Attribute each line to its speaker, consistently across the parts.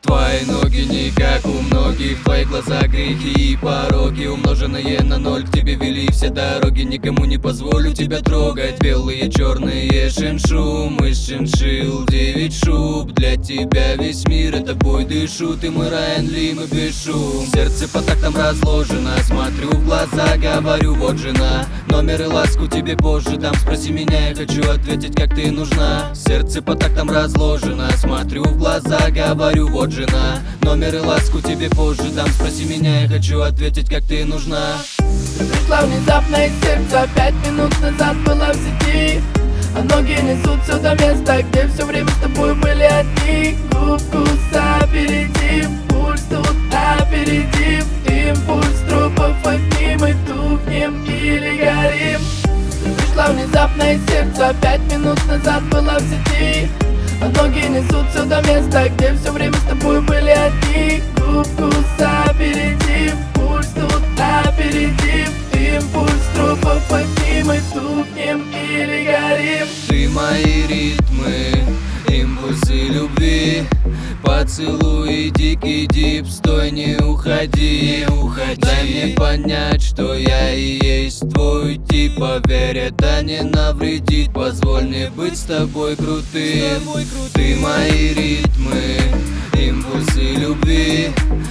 Speaker 1: Твои ноги не как у многих, твои глаза грехи и пороки, умноженные на ноль, к тебе вели все дороги. Никому не позволю тебя трогать. Белые, черные шиншум из шиншил, 9 шуб. Для тебя весь мир, это бой дышу. Ты мой Райан Ли, мы без шум. Сердце по тактам разложено, смотрю в глаза, говорю, вот жена. Номер и ласку тебе позже дам, спроси меня, я хочу ответить, как ты нужна. Сердце по тактам разложено, смотрю в глаза, говорю, вот жена. Номер и ласку тебе позже дам, спроси меня, я хочу ответить, как ты нужна.
Speaker 2: Ты пришла внезапно из сердца, 5 минут назад была в сети. А ноги несут сюда место, где все время с тобой были одни. Вкус аперитив, пульс тут аперитив. Импульс трупов огни, мы тухнем или горим. Ты пришла внезапно из сердца, 5 минут назад была в сети. А ноги несут сюда место, где все время с тобой были одни. Вкус аперитив, пульс тут аперитив. Импульс трупов огни, мы тухнем или горим.
Speaker 1: Ты мои ритмы, импульсы любви, поцелуй, дикий дип, стой, не уходи, Дай мне понять, что я и есть твой тип. Поверь, это не навредит, позволь мне быть с тобой крутым. Ты мои ритмы, импульсы любви,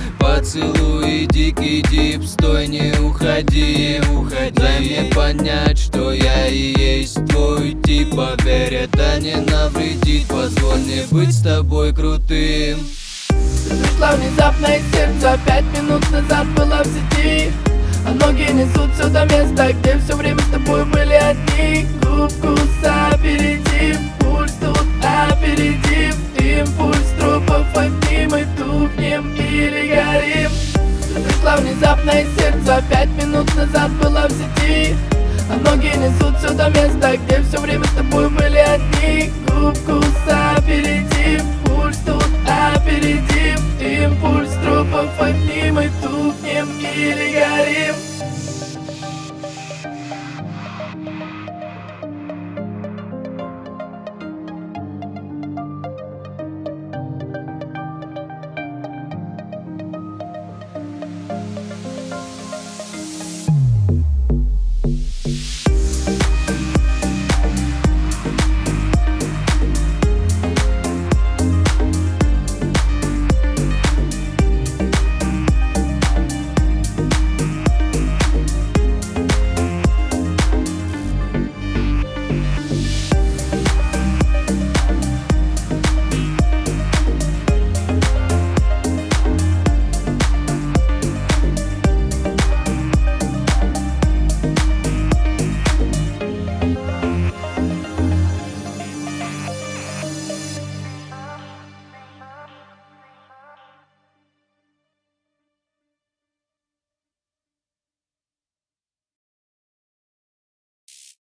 Speaker 1: поцелуй, дикий дип, стой, не уходи, Дай мне понять, что я и есть твой тип. Поверь, это не навредит, позволь мне быть с тобой крутым.
Speaker 2: Ты пришла внезапно из сердца, 5 минут назад была в сети. А ноги несут сюда место, где все время с тобой были одни. Вкус аперитив, пульс тут аперитив. Импульс трупов огни, мы тухнем или горим. Ты пришла внезапно из сердца, 5 минут назад была в сети. А ноги несут сюда место, где все время с тобой были одни. Вкус аперитив, пульс тут аперитив. Импульс трупов огни, мы тухнем или горим.